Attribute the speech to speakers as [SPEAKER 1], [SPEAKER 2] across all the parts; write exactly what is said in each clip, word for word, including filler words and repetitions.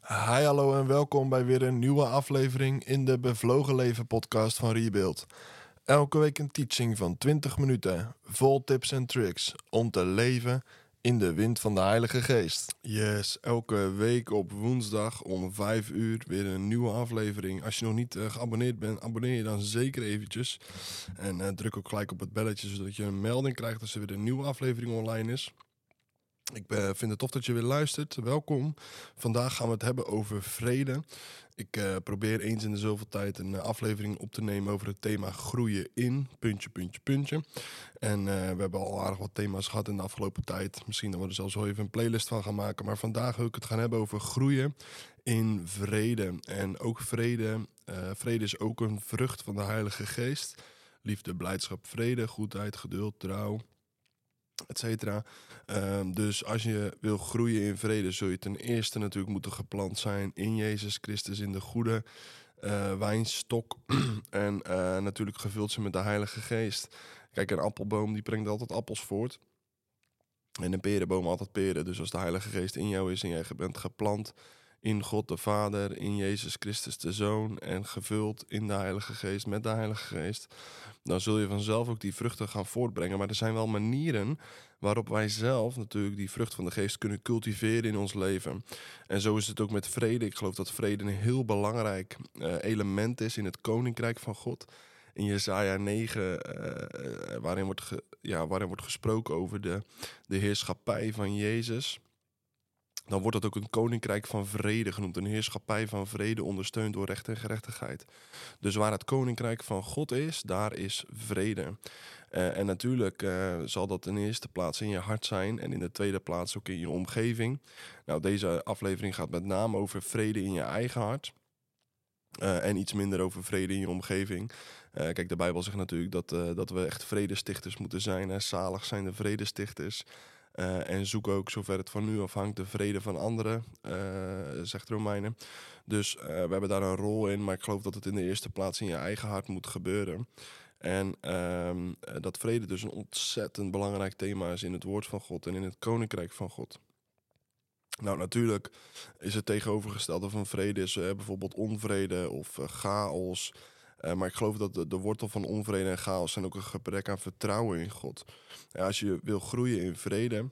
[SPEAKER 1] Hi, hallo en welkom bij weer een nieuwe aflevering in de Bevlogen Leven podcast van Rebuild. Elke week een teaching van twintig minuten, vol tips en tricks om te leven in de wind van de Heilige Geest. Yes, elke week op woensdag om vijf uur weer een nieuwe aflevering. Als je nog niet uh, geabonneerd bent, abonneer je dan zeker eventjes. En uh, druk ook gelijk op het belletje, zodat je een melding krijgt als er weer een nieuwe aflevering online is. Ik ben, vind het tof dat je weer luistert. Welkom. Vandaag gaan we het hebben over vrede. Ik uh, probeer eens in de zoveel tijd een uh, aflevering op te nemen over het thema groeien in, puntje, puntje, puntje. En uh, we hebben al aardig wat thema's gehad in de afgelopen tijd. Misschien dat we er zelfs wel even een playlist van gaan maken. Maar vandaag wil ik het gaan hebben over groeien in vrede. En ook vrede, uh, vrede is ook een vrucht van de Heilige Geest. Liefde, blijdschap, vrede, goedheid, geduld, trouw, et cetera. Uh, dus als je wil groeien in vrede, zul je ten eerste natuurlijk moeten geplant zijn in Jezus Christus, in de goede uh, wijnstok. en uh, natuurlijk gevuld zijn met de Heilige Geest. Kijk, een appelboom die brengt altijd appels voort. En een perenboom altijd peren. Dus als de Heilige Geest in jou is en jij bent geplant in God de Vader, in Jezus Christus de Zoon en gevuld in de Heilige Geest, met de Heilige Geest, dan zul je vanzelf ook die vruchten gaan voortbrengen. Maar er zijn wel manieren waarop wij zelf natuurlijk die vrucht van de Geest kunnen cultiveren in ons leven. En zo is het ook met vrede. Ik geloof dat vrede een heel belangrijk uh, element is in het Koninkrijk van God. In Jesaja negen, uh, waarin, wordt ge, ja, waarin wordt gesproken over de, de heerschappij van Jezus, dan wordt het ook een koninkrijk van vrede genoemd. Een heerschappij van vrede ondersteund door recht en gerechtigheid. Dus waar het koninkrijk van God is, daar is vrede. Uh, en natuurlijk uh, zal dat in de eerste plaats in je hart zijn en in de tweede plaats ook in je omgeving. Nou, deze aflevering gaat met name over vrede in je eigen hart. Uh, en iets minder over vrede in je omgeving. Uh, kijk, de Bijbel zegt natuurlijk dat, uh, dat we echt vredestichters moeten zijn. Hè? Zalig zijn de vredestichters. Uh, en zoek ook, zover het van u afhangt, de vrede van anderen, uh, zegt Romeinen. Dus uh, we hebben daar een rol in, maar ik geloof dat het in de eerste plaats in je eigen hart moet gebeuren. En uh, dat vrede dus een ontzettend belangrijk thema is in het woord van God en in het koninkrijk van God. Nou, natuurlijk is het tegenovergestelde van vrede is uh, bijvoorbeeld onvrede of uh, chaos. Uh, maar ik geloof dat de, de wortel van onvrede en chaos zijn ook een gebrek aan vertrouwen in God. Ja, als je wil groeien in vrede,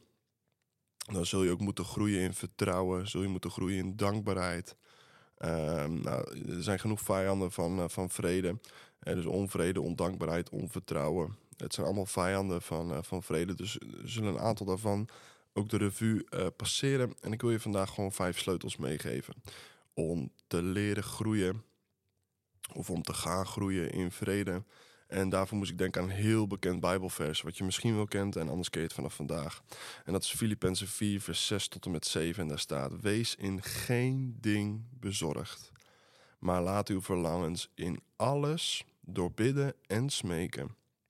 [SPEAKER 1] dan zul je ook moeten groeien in vertrouwen. Zul je moeten groeien in dankbaarheid. Uh, nou, er zijn genoeg vijanden van, uh, van vrede. Uh, dus onvrede, ondankbaarheid, onvertrouwen. Het zijn allemaal vijanden van, uh, van vrede. Dus er zullen een aantal daarvan ook de revue uh, passeren. En ik wil je vandaag gewoon vijf sleutels meegeven om te leren groeien of om te gaan groeien in vrede. En daarvoor moest ik denken aan een heel bekend Bijbelvers, wat je misschien wel kent en anders ken je het vanaf vandaag. En dat is Filippenzen vier, vers zes tot en met zeven. En daar staat: wees in geen ding bezorgd, maar laat uw verlangens in alles door bidden en smeken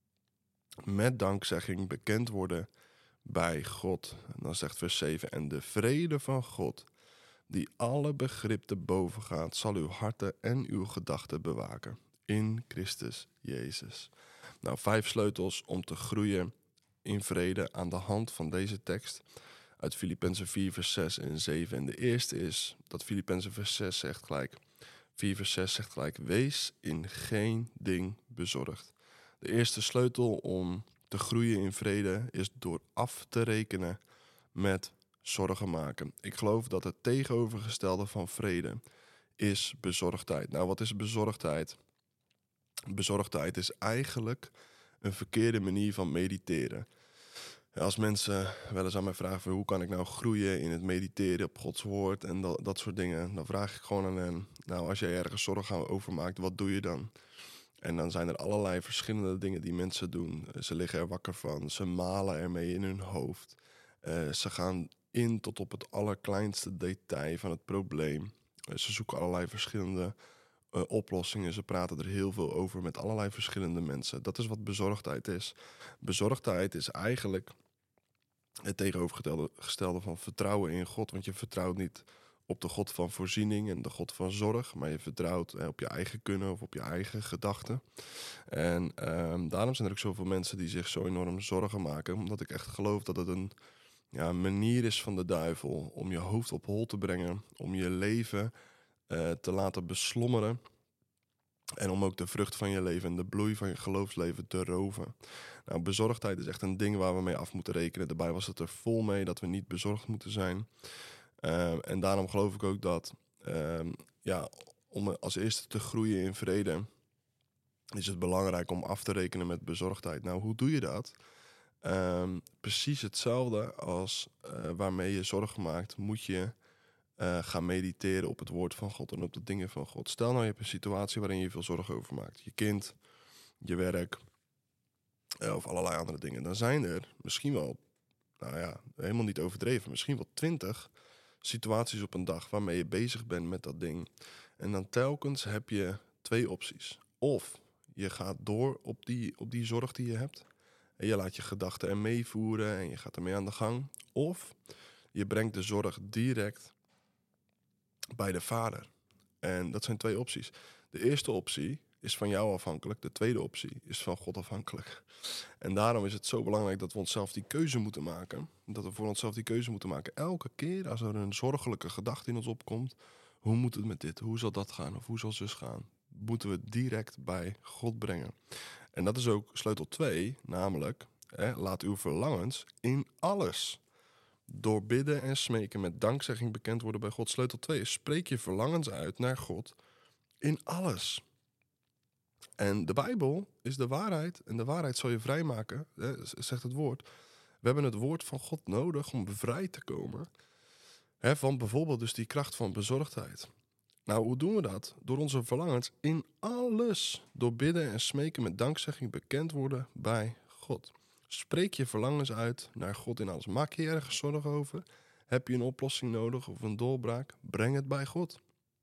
[SPEAKER 1] met dankzegging bekend worden bij God. En dan zegt vers zeven: en de vrede van God, die alle begrip te boven gaat, zal uw harten en uw gedachten bewaken in Christus Jezus. Nou, vijf sleutels om te groeien in vrede aan de hand van deze tekst uit Filippenzen vier, vers zes en zeven. En de eerste is dat Filippenzen vers zes zegt gelijk, vier vers zes zegt gelijk: wees in geen ding bezorgd. De eerste sleutel om te groeien in vrede is door af te rekenen met zorgen maken. Ik geloof dat het tegenovergestelde van vrede is bezorgdheid. Nou, wat is bezorgdheid? Bezorgdheid is eigenlijk een verkeerde manier van mediteren. Als mensen wel eens aan mij vragen: hoe kan ik nou groeien in het mediteren op Gods woord en dat, dat soort dingen, dan vraag ik gewoon aan hen: nou, als jij ergens zorgen over maakt, wat doe je dan? En dan zijn er allerlei verschillende dingen die mensen doen. Ze liggen er wakker van, ze malen ermee in hun hoofd. Uh, ze gaan in tot op het allerkleinste detail van het probleem. Uh, ze zoeken allerlei verschillende uh, oplossingen. Ze praten er heel veel over met allerlei verschillende mensen. Dat is wat bezorgdheid is. Bezorgdheid is eigenlijk het tegenovergestelde van vertrouwen in God. Want je vertrouwt niet op de God van voorziening en de God van zorg, maar je vertrouwt eh, op je eigen kunnen of op je eigen gedachten. En uh, daarom zijn er ook zoveel mensen die zich zo enorm zorgen maken, omdat ik echt geloof dat het een, ja, een manier is van de duivel om je hoofd op hol te brengen, om je leven uh, te laten beslommeren en om ook de vrucht van je leven en de bloei van je geloofsleven te roven. Nou, bezorgdheid is echt een ding waar we mee af moeten rekenen. De Bijbel staat er vol mee dat we niet bezorgd moeten zijn. Uh, en daarom geloof ik ook dat uh, ja, om als eerste te groeien in vrede is het belangrijk om af te rekenen met bezorgdheid. Nou, hoe doe je dat? Um, precies hetzelfde als uh, waarmee je zorgen maakt, moet je uh, gaan mediteren op het woord van God en op de dingen van God. Stel nou, je hebt een situatie waarin je veel zorgen over maakt. Je kind, je werk uh, of allerlei andere dingen. Dan zijn er misschien wel, nou ja, helemaal niet overdreven, misschien wel twintig situaties op een dag waarmee je bezig bent met dat ding. En dan telkens heb je twee opties. Of je gaat door op die, op die zorg die je hebt. En je laat je gedachten er meevoeren en je gaat ermee aan de gang. Of je brengt de zorg direct bij de Vader. En dat zijn twee opties. De eerste optie is van jou afhankelijk. De tweede optie is van God afhankelijk. En daarom is het zo belangrijk dat we onszelf die keuze moeten maken. Dat we voor onszelf die keuze moeten maken. Elke keer als er een zorgelijke gedachte in ons opkomt. Hoe moet het met dit? Hoe zal dat gaan? Of hoe zal zus gaan? Moeten we direct bij God brengen. En dat is ook sleutel twee, namelijk, hè, laat uw verlangens in alles door bidden en smeken met dankzegging bekend worden bij God. Sleutel twee is, spreek je verlangens uit naar God in alles. En de Bijbel is de waarheid en de waarheid zal je vrijmaken, hè, zegt het woord. We hebben het woord van God nodig om bevrijd te komen, hè, van bijvoorbeeld dus die kracht van bezorgdheid. Nou, hoe doen we dat? Door onze verlangens in alles, door bidden en smeken met dankzegging bekend worden bij God. Spreek je verlangens uit naar God in alles. Maak je ergens zorgen over? Heb je een oplossing nodig of een doorbraak? Breng het bij God.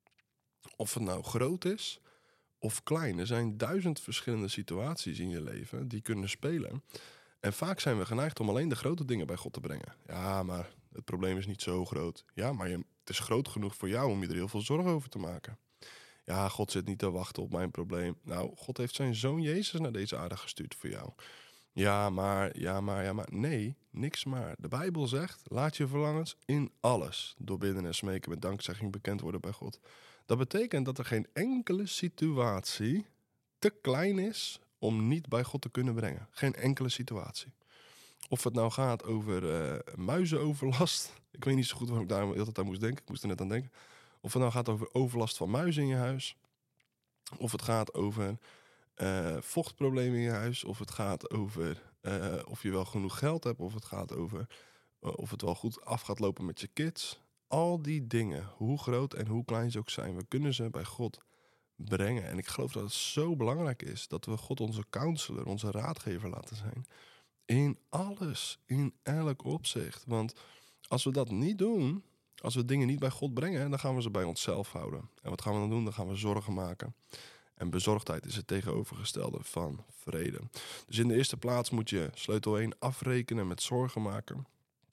[SPEAKER 1] Of het nou groot is of klein. Er zijn duizend verschillende situaties in je leven die kunnen spelen. En vaak zijn we geneigd om alleen de grote dingen bij God te brengen. Ja, maar het probleem is niet zo groot. Ja, maar je, het is groot genoeg voor jou om je er heel veel zorgen over te maken. Ja, God zit niet te wachten op mijn probleem. Nou, God heeft zijn zoon Jezus naar deze aarde gestuurd voor jou. Ja, maar, ja, maar, ja, maar. Nee, niks maar. De Bijbel zegt, laat je verlangens in alles door bidden en smeken met dankzegging bekend worden bij God. Dat betekent dat er geen enkele situatie te klein is om niet bij God te kunnen brengen. Geen enkele situatie. Of het nou gaat over uh, muizenoverlast. Ik weet niet zo goed waarom ik daar altijd aan moest denken. Ik moest er net aan denken. Of het nou gaat over overlast van muizen in je huis. Of het gaat over uh, vochtproblemen in je huis. Of het gaat over uh, of je wel genoeg geld hebt. Of het gaat over uh, of het wel goed af gaat lopen met je kids. Al die dingen, hoe groot en hoe klein ze ook zijn, we kunnen ze bij God brengen. En ik geloof dat het zo belangrijk is dat we God onze counselor, onze raadgever laten zijn. In alles, in elk opzicht. Want als we dat niet doen, als we dingen niet bij God brengen, dan gaan we ze bij onszelf houden. En wat gaan we dan doen? Dan gaan we zorgen maken. En bezorgdheid is het tegenovergestelde van vrede. Dus in de eerste plaats moet je sleutel één afrekenen met zorgen maken.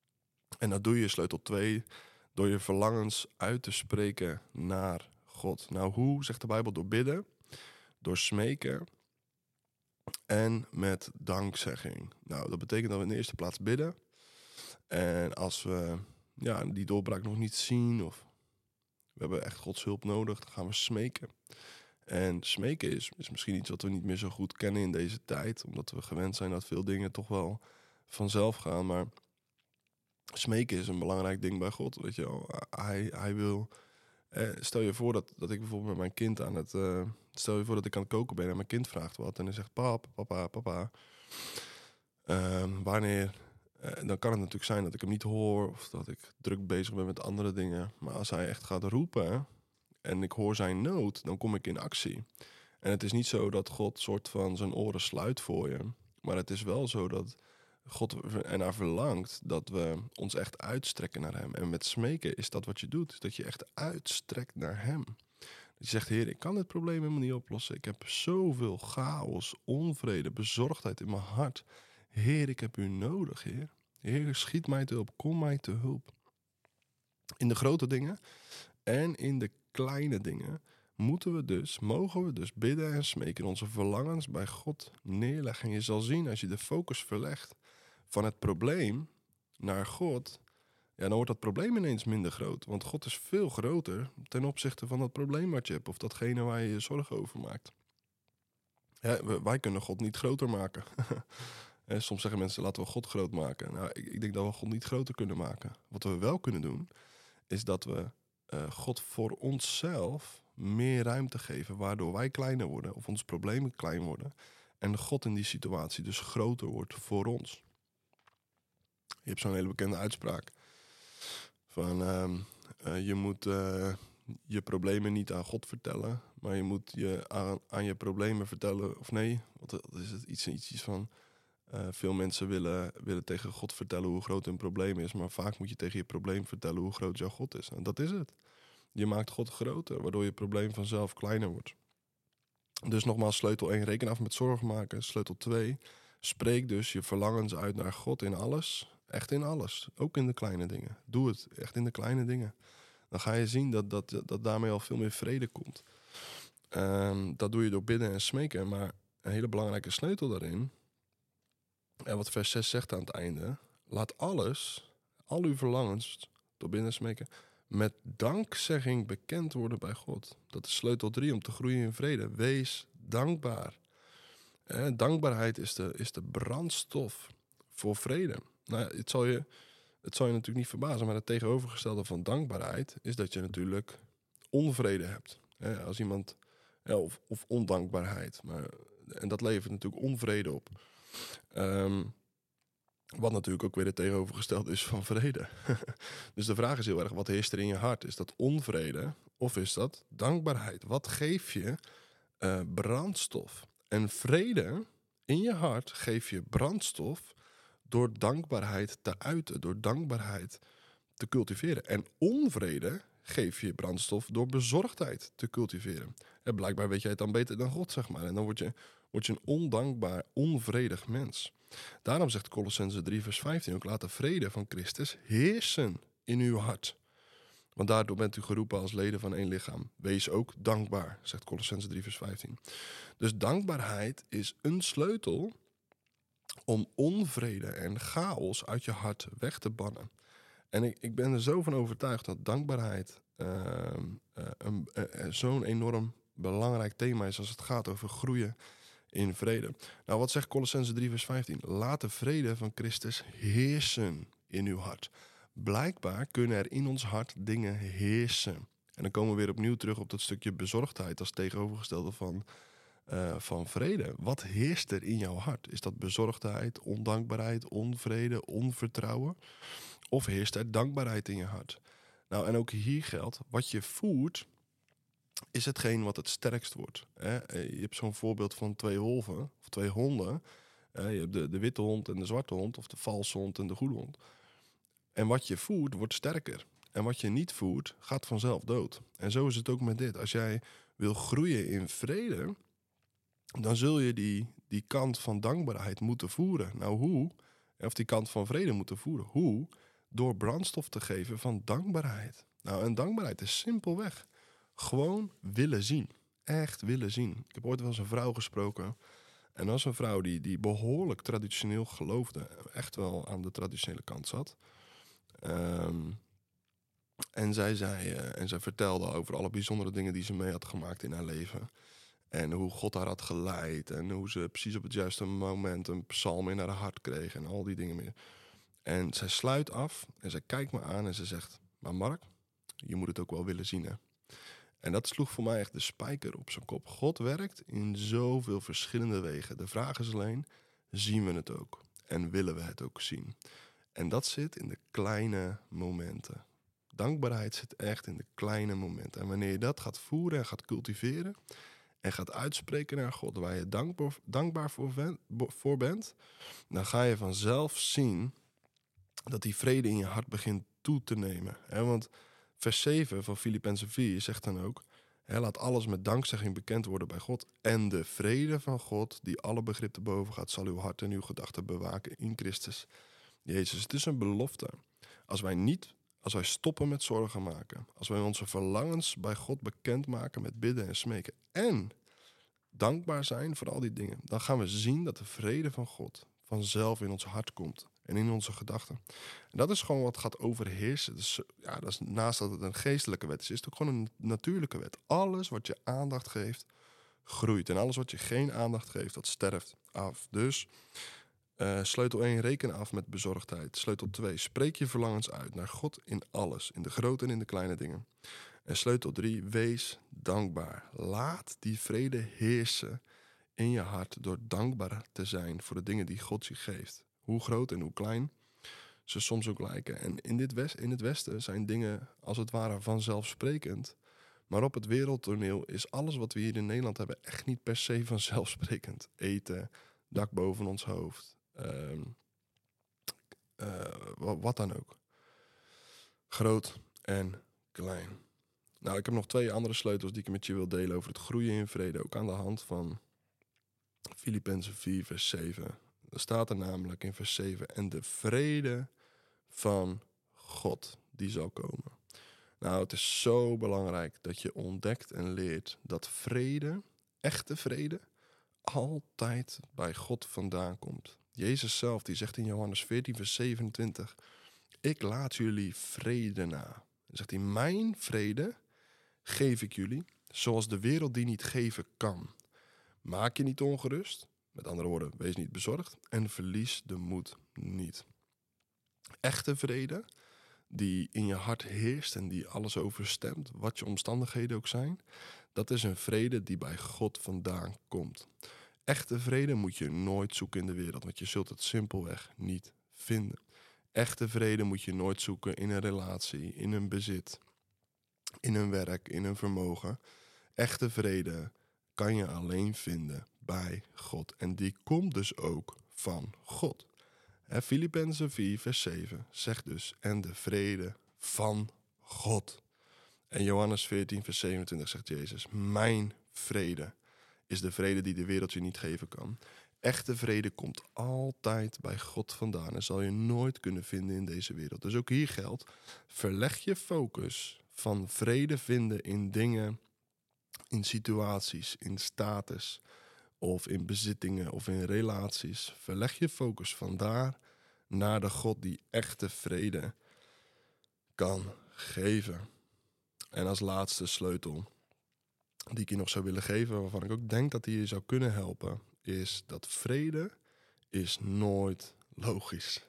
[SPEAKER 1] En dat doe je sleutel twee door je verlangens uit te spreken naar God. Nou, hoe, zegt de Bijbel, door bidden, door smeken en met dankzegging. Nou, dat betekent dat we in de eerste plaats bidden. En als we ja, die doorbraak nog niet zien of we hebben echt Gods hulp nodig, dan gaan we smeken. En smeken is, is misschien iets wat we niet meer zo goed kennen in deze tijd, omdat we gewend zijn dat veel dingen toch wel vanzelf gaan. Maar smeken is een belangrijk ding bij God, weet je wel. Hij, hij wil... Eh, stel je voor dat, dat ik bijvoorbeeld met mijn kind aan het... Uh, stel je voor dat ik aan het koken ben en mijn kind vraagt wat. En hij zegt, pap, papa, papa. Uh, wanneer... Uh, dan kan het natuurlijk zijn dat ik hem niet hoor of dat ik druk bezig ben met andere dingen. Maar als hij echt gaat roepen en ik hoor zijn nood, dan kom ik in actie. En het is niet zo dat God soort van zijn oren sluit voor je. Maar het is wel zo dat God ernaar verlangt dat we ons echt uitstrekken naar hem. En met smeken is dat wat je doet. Dat je echt uitstrekt naar hem. Dat je zegt, Heer, ik kan dit probleem helemaal niet oplossen. Ik heb zoveel chaos, onvrede, bezorgdheid in mijn hart. Heer, ik heb u nodig, Heer. Heer, schiet mij te hulp, kom mij te hulp. In de grote dingen en in de kleine dingen moeten we dus, mogen we dus bidden en smeken, onze verlangens bij God neerleggen. En je zal zien, als je de focus verlegt van het probleem naar God, ja, dan wordt dat probleem ineens minder groot. Want God is veel groter ten opzichte van dat probleem wat je hebt of datgene waar je je zorgen over maakt. Ja, wij kunnen God niet groter maken. Soms zeggen mensen, laten we God groot maken. Nou, ik, ik denk dat we God niet groter kunnen maken. Wat we wel kunnen doen, is dat we uh, God voor onszelf meer ruimte geven, waardoor wij kleiner worden of onze problemen klein worden. En God in die situatie dus groter wordt voor ons. Je hebt zo'n hele bekende uitspraak van uh, uh, je moet uh, je problemen niet aan God vertellen, maar je moet je aan, aan je problemen vertellen, of nee, wat is het? Iets, iets, iets van uh, veel mensen willen, willen tegen God vertellen hoe groot hun probleem is, maar vaak moet je tegen je probleem vertellen hoe groot jouw God is. En dat is het. Je maakt God groter, waardoor je probleem vanzelf kleiner wordt. Dus nogmaals, sleutel één, reken af met zorgen maken. Sleutel twee, spreek dus je verlangens uit naar God in alles. Echt in alles, ook in de kleine dingen. Doe het, echt in de kleine dingen. Dan ga je zien dat, dat, dat daarmee al veel meer vrede komt. Um, dat doe je door bidden en smeken. Maar een hele belangrijke sleutel daarin, en wat vers zes zegt aan het einde, laat alles, al uw verlangens, door bidden en smeken, met dankzegging bekend worden bij God. Dat is sleutel drie om te groeien in vrede. Wees dankbaar. Eh, dankbaarheid is de, is de brandstof voor vrede. Nou ja, het zal je, het zal je natuurlijk niet verbazen, maar het tegenovergestelde van dankbaarheid is dat je natuurlijk onvrede hebt. Eh, als iemand, ja, of, of ondankbaarheid. Maar, en dat levert natuurlijk onvrede op. Um, Wat natuurlijk ook weer het tegenovergestelde is van vrede. Dus de vraag is heel erg, wat heerst er in je hart? Is dat onvrede of is dat dankbaarheid? Wat geef je uh, brandstof? En vrede in je hart geef je brandstof door dankbaarheid te uiten, door dankbaarheid te cultiveren. En onvrede geef je brandstof door bezorgdheid te cultiveren. En blijkbaar weet jij het dan beter dan God, zeg maar. En dan word je, word je een ondankbaar, onvredig mens. Daarom zegt Kolossenzen drie vers vijftien ook, laat de vrede van Christus heersen in uw hart. Want daardoor bent u geroepen als leden van één lichaam. Wees ook dankbaar, zegt Kolossenzen drie vers vijftien. Dus dankbaarheid is een sleutel om onvrede en chaos uit je hart weg te bannen. En ik, ik ben er zo van overtuigd dat dankbaarheid uh, uh, een, uh, uh, zo'n enorm belangrijk thema is als het gaat over groeien in vrede. Nou, wat zegt Kolossenzen drie vers vijftien? Laat de vrede van Christus heersen in uw hart. Blijkbaar kunnen er in ons hart dingen heersen. En dan komen we weer opnieuw terug op dat stukje bezorgdheid als tegenovergestelde van, uh, van vrede. Wat heerst er in jouw hart? Is dat bezorgdheid, ondankbaarheid, onvrede, onvertrouwen? Of heerst er dankbaarheid in je hart? Nou, en ook hier geldt, wat je voert is hetgeen wat het sterkst wordt. Je hebt zo'n voorbeeld van twee wolven of twee honden. Je hebt de, de witte hond en de zwarte hond, of de valse hond en de goede hond. En wat je voert wordt sterker. En wat je niet voert gaat vanzelf dood. En zo is het ook met dit. Als jij wil groeien in vrede, dan zul je die, die kant van dankbaarheid moeten voeren. Nou, hoe? Of die kant van vrede moeten voeren. Hoe? Door brandstof te geven van dankbaarheid. Nou, en dankbaarheid is simpelweg gewoon willen zien. Echt willen zien. Ik heb ooit wel eens een vrouw gesproken. En dat was een vrouw die, die behoorlijk traditioneel geloofde. Echt wel aan de traditionele kant zat. Um, en zij zei, uh, en zij vertelde over alle bijzondere dingen die ze mee had gemaakt in haar leven. En hoe God haar had geleid. En hoe ze precies op het juiste moment een psalm in haar hart kreeg. En al die dingen meer. En zij sluit af en zij kijkt me aan en ze zegt, maar Mark, je moet het ook wel willen zien, hè. En dat sloeg voor mij echt de spijker op zijn kop. God werkt in zoveel verschillende wegen. De vraag is alleen, zien we het ook? En willen we het ook zien? En dat zit in de kleine momenten. Dankbaarheid zit echt in de kleine momenten. En wanneer je dat gaat voeren en gaat cultiveren en gaat uitspreken naar God, waar je dankbaar, dankbaar voor, ven, voor bent, dan ga je vanzelf zien dat die vrede in je hart begint toe te nemen. He, want vers zeven van Filippenzen vier zegt dan ook, he, laat alles met dankzegging bekend worden bij God. En de vrede van God, die alle begrip te boven gaat, zal uw hart en uw gedachten bewaken in Christus Jezus. Het is een belofte. Als wij niet, als wij stoppen met zorgen maken, als wij onze verlangens bij God bekendmaken met bidden en smeken en dankbaar zijn voor al die dingen, dan gaan we zien dat de vrede van God vanzelf in ons hart komt. en in onze gedachten. En dat is gewoon wat gaat overheersen. Dus, ja, dat is, naast dat het een geestelijke wet is, is het ook gewoon een natuurlijke wet. Alles wat je aandacht geeft, groeit. En alles wat je geen aandacht geeft, dat sterft af. Dus uh, sleutel één, reken af met bezorgdheid. Sleutel twee, spreek je verlangens uit naar God in alles. In de grote en in de kleine dingen. En sleutel drie, wees dankbaar. Laat die vrede heersen in je hart door dankbaar te zijn voor de dingen die God je geeft. Hoe groot en hoe klein ze soms ook lijken. En in, dit west, in het Westen zijn dingen als het ware vanzelfsprekend. Maar op het wereldtoneel is alles wat we hier in Nederland hebben echt niet per se vanzelfsprekend. Eten, dak boven ons hoofd, uh, uh, wat dan ook. Groot en klein. Nou, ik heb nog twee andere sleutels die ik met je wil delen over het groeien in vrede. Ook aan de hand van Filippenzen vier vers zeven. Er staat er namelijk in vers zeven. En de vrede van God, die zal komen. Nou, het is zo belangrijk dat je ontdekt en leert dat vrede, echte vrede, altijd bij God vandaan komt. Jezus zelf, die zegt in Johannes veertien vers zevenentwintig. Ik laat jullie vrede na. Dan zegt hij, mijn vrede geef ik jullie, zoals de wereld die niet geven kan. Maak je niet ongerust, met andere woorden, wees niet bezorgd en verlies de moed niet. Echte vrede, die in je hart heerst en die alles overstemt, wat je omstandigheden ook zijn, dat is een vrede die bij God vandaan komt. Echte vrede moet je nooit zoeken in de wereld, want je zult het simpelweg niet vinden. Echte vrede moet je nooit zoeken in een relatie, in een bezit, in een werk, in een vermogen. Echte vrede kan je alleen vinden bij God. En die komt dus ook van God. Filippenzen vier vers zeven zegt dus, en de vrede van God. En Johannes veertien vers zevenentwintig zegt Jezus, mijn vrede is de vrede die de wereld je niet geven kan. Echte vrede komt altijd bij God vandaan en zal je nooit kunnen vinden in deze wereld. Dus ook hier geldt, verleg je focus van vrede vinden in dingen, in situaties, in status of in bezittingen of in relaties. Verleg je focus vandaar naar de God die echte vrede kan geven. En als laatste sleutel die ik je nog zou willen geven, waarvan ik ook denk dat die je zou kunnen helpen, is dat vrede is nooit logisch.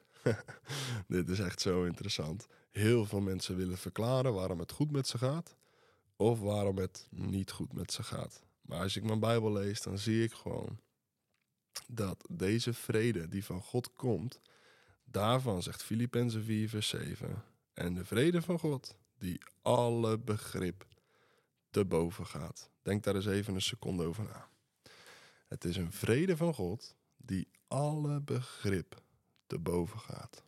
[SPEAKER 1] Dit is echt zo interessant. Heel veel mensen willen verklaren waarom het goed met ze gaat of waarom het niet goed met ze gaat. Maar als ik mijn Bijbel lees, dan zie ik gewoon dat deze vrede die van God komt, daarvan zegt Filippenzen vier vers zeven, en de vrede van God die alle begrip te boven gaat. Denk daar eens even een seconde over na. Het is een vrede van God die alle begrip te boven gaat.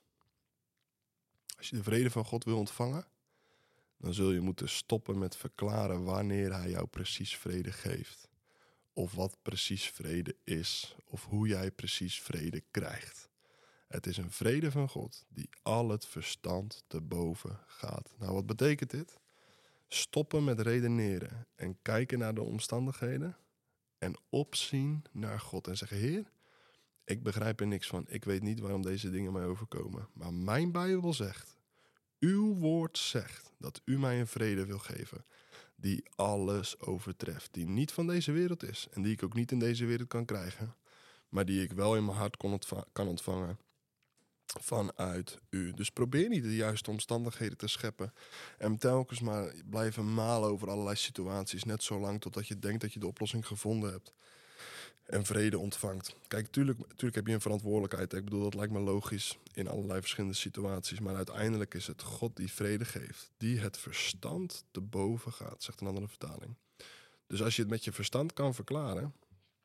[SPEAKER 1] Als je de vrede van God wil ontvangen, dan zul je moeten stoppen met verklaren wanneer hij jou precies vrede geeft. Of wat precies vrede is. Of hoe jij precies vrede krijgt. Het is een vrede van God die al het verstand te boven gaat. Nou, wat betekent dit? Stoppen met redeneren en kijken naar de omstandigheden en opzien naar God en zeggen, Heer, ik begrijp er niks van. Ik weet niet waarom deze dingen mij overkomen. Maar mijn Bijbel zegt, uw woord zegt dat u mij een vrede wil geven die alles overtreft, die niet van deze wereld is en die ik ook niet in deze wereld kan krijgen, maar die ik wel in mijn hart kon ontva- kan ontvangen vanuit u. Dus probeer niet de juiste omstandigheden te scheppen en telkens maar blijven malen over allerlei situaties, net zo lang totdat je denkt dat je de oplossing gevonden hebt en vrede ontvangt. Kijk, tuurlijk, tuurlijk heb je een verantwoordelijkheid. Ik bedoel, dat lijkt me logisch in allerlei verschillende situaties. Maar uiteindelijk is het God die vrede geeft, die het verstand te boven gaat, zegt een andere vertaling. Dus als je het met je verstand kan verklaren,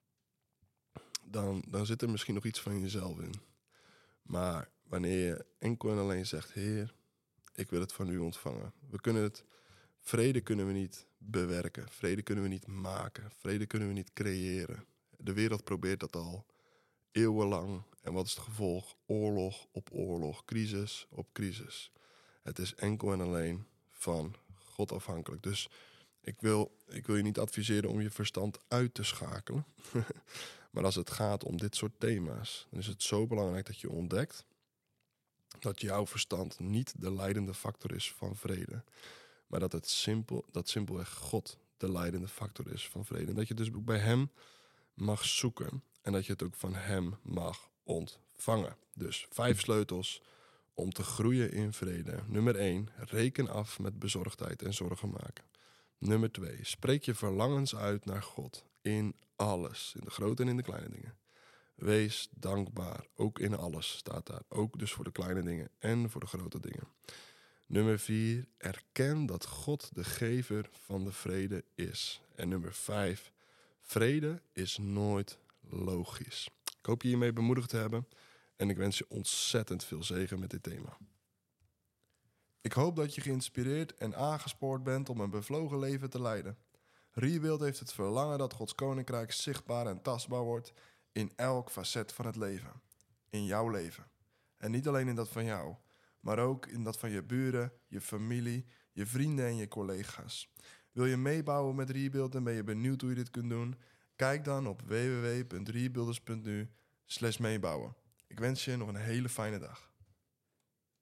[SPEAKER 1] dan, dan zit er misschien nog iets van jezelf in. Maar wanneer je enkel en alleen zegt, Heer, ik wil het van u ontvangen. We kunnen het, vrede kunnen we niet bewerken. Vrede kunnen we niet maken. Vrede kunnen we niet creëren. De wereld probeert dat al eeuwenlang. En wat is het gevolg? Oorlog op oorlog, crisis op crisis. Het is enkel en alleen van God afhankelijk. Dus ik wil, ik wil je niet adviseren om je verstand uit te schakelen. Maar als het gaat om dit soort thema's, dan is het zo belangrijk dat je ontdekt dat jouw verstand niet de leidende factor is van vrede, maar dat het simpel, dat simpelweg God de leidende factor is van vrede. En dat je dus ook bij hem mag zoeken en dat je het ook van hem mag ontvangen. Dus vijf sleutels om te groeien in vrede. Nummer één, reken af met bezorgdheid en zorgen maken. Nummer twee, spreek je verlangens uit naar God in alles, in de grote en in de kleine dingen. Wees dankbaar, ook in alles staat daar. Ook dus voor de kleine dingen en voor de grote dingen. Nummer vier, erken dat God de gever van de vrede is. En nummer vijf, vrede is nooit logisch. Ik hoop je hiermee bemoedigd te hebben en ik wens je ontzettend veel zegen met dit thema. Ik hoop dat je geïnspireerd en aangespoord bent om een bevlogen leven te leiden. Rebuild heeft het verlangen dat Gods koninkrijk zichtbaar en tastbaar wordt in elk facet van het leven. In jouw leven. En niet alleen in dat van jou, maar ook in dat van je buren, je familie, je vrienden en je collega's. Wil je meebouwen met Rebuild en ben je benieuwd hoe je dit kunt doen? Kijk dan op w w w punt rebuilders punt n u slash meebouwen. Ik wens je nog een hele fijne dag.